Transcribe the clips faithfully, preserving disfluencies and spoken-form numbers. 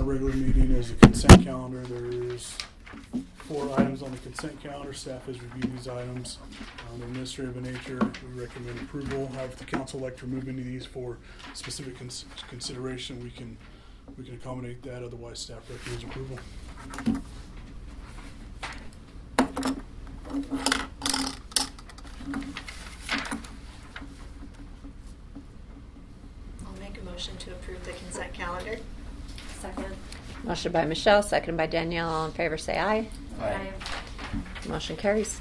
regular meeting is a consent calendar. There's four items on the consent calendar. Staff has reviewed these items. Um, they're administrative in nature. We recommend approval. However, if the council would like to remove any of these for specific cons- consideration, we can we can accommodate that. Otherwise, staff recommends approval. I'll make a motion to approve the consent calendar. Second. Motion by Michelle, seconded by Danielle. All in favor, say aye. Aye. Motion carries.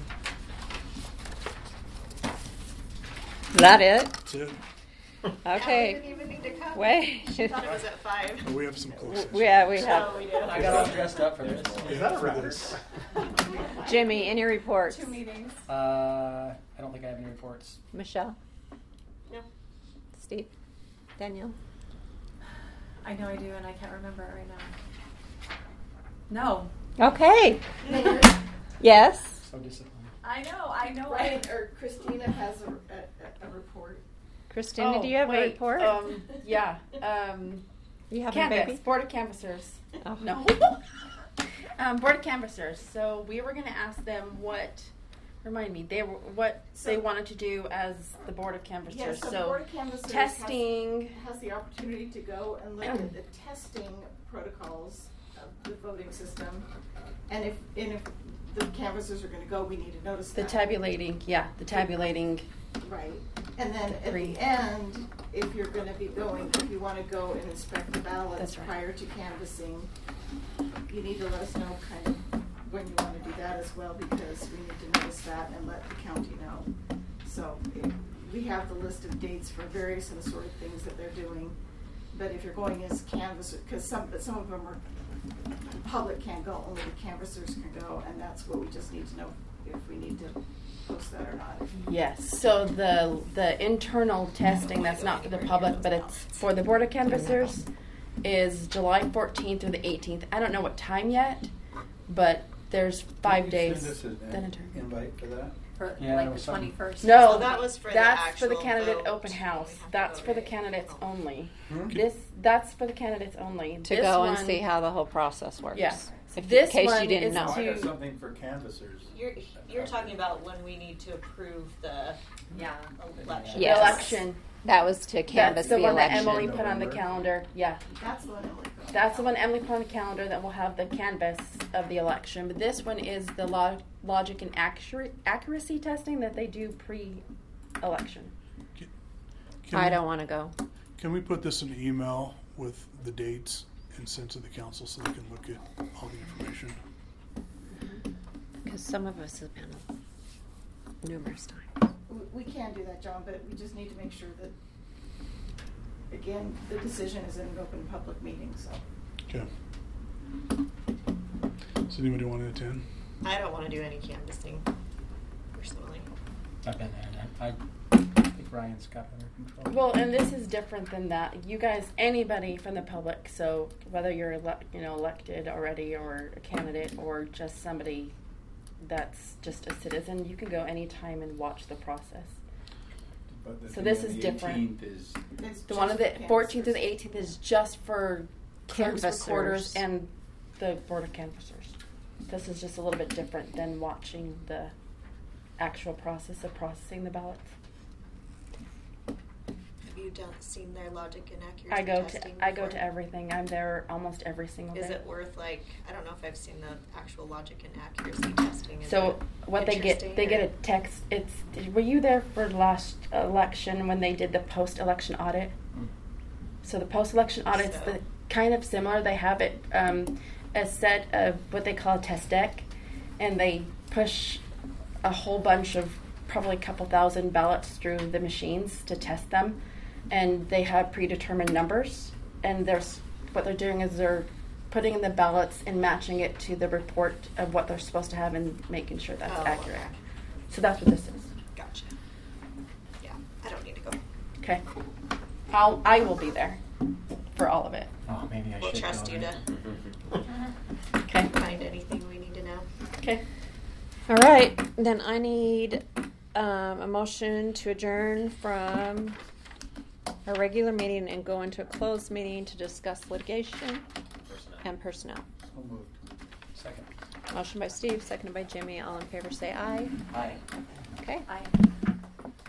Is that it? That's it. Okay. Yeah, we didn't even need to come. Wait. I thought it was at five. Oh, we have some close session. Yeah, we have. Oh, we do. I got all dressed up for this. Is that for this? Jimmy, any reports? Two meetings. Uh, I don't think I have any reports. Michelle? No. Steve? Danielle? I know I do, and I can't remember it right now. No. Okay. Yes? So disappointed. I know, I know. Ryan or Christina has a, a, a report. Christina, Oh, do you have wait, a report? Um, yeah. Um, you have a Canvas, baby? Board of Canvassers. Oh. No. um, Board of Canvassers. So we were going to ask them what, remind me, they were what So- they wanted to do as the Board of Canvassers. Yes, so, so the Board of Canvassers testing. has, has the opportunity to go and look at the testing protocols of the voting system, and if and if the canvassers are going to go, we need to notice The that. tabulating, yeah, the tabulating. Right, and then at Agree. the end, if you're going to be going, if you want to go and inspect the ballots That's right. prior to canvassing, you need to let us know kind of when you want to do that as well, because we need to notice that and let the county know. So if we have the list of dates for various and sort of things that they're doing, but if you're going as canvasser, because some, but some of them are, the public can't go, only the canvassers can go, and that's what we just need to know if we need to post that or not. Yes. So the the internal testing that's not for the public, but it's for the Board of Canvassers, is July fourteenth through the eighteenth. I don't know what time yet, but there's five days. Send us an Then intern. invite for that? For Yeah, there like was the something. twenty-first. No, So that was for the that's for the actual candidate vote. open house. We have to That's vote for the it. candidates Oh. only. Hmm? This that's for the candidates only. To This go and one- see how the whole process works. Yeah. If, This in case one you didn't is know. Oh, I got To- something for canvassers. You're you're talking about when we need to approve the Yeah. election. Yes. The election. That was to canvass That's the, the, one election. that Emily put on the November. calendar. Yeah. That's the one Emily put on. That's the one Emily put on the calendar that will have the canvas of the election. But this one is the log- logic and accura- accuracy testing that they do pre-election. Can I we- don't want to go. Can we put this in an email with the dates and send to the council so they can look at all the information? Because some of us have been numerous times. We- We can do that, John, but we just need to make sure that, again, the decision is in an open public meeting, so. Okay. Does anybody want to attend? I don't want to do any canvassing, personally. I've been there. I, I think Ryan's got under control. Well, and this is different than that. You guys, anybody from the public, so whether you're ele- you know elected already or a candidate or just somebody that's just a citizen, you can go anytime and watch the process. But the So thing this on is the different. eighteenth is It's The one just of the for fourteenth to the canvassers. eighteenth is just for clerks, Canvassers. recorders, and the Board of Canvassers. This is just a little bit different than watching the actual process of processing the ballots. Have you done seen their logic and accuracy I go testing to I go before? to everything. I'm there almost every single Is day. it worth like I don't know if I've seen the actual logic and accuracy testing. Is So it what they get, interesting, they get or- a text. It's. Were you there for last election when they did the post-election audit? Mm. So the post-election audit's So- the kind of similar. They have it um, a set of what they call a test deck, and they push a whole bunch of probably a couple thousand ballots through the machines to test them, and they have predetermined numbers. And there's what they're doing is they're putting in the ballots and matching it to the report of what they're supposed to have and making sure that's Oh, accurate. okay. So that's what this is. Gotcha. Yeah, I don't need to go. Okay. I'll I will be there for all of it. Oh, maybe I We'll should trust go you then. to Okay. find anything we need to know. Okay. All right. Then I need um, a motion to adjourn from a regular meeting and go into a closed meeting to discuss litigation. Personnel. and personnel. So moved. Second. Motion by Steve, seconded by Jimmy. All in favor say aye. Aye. Okay. I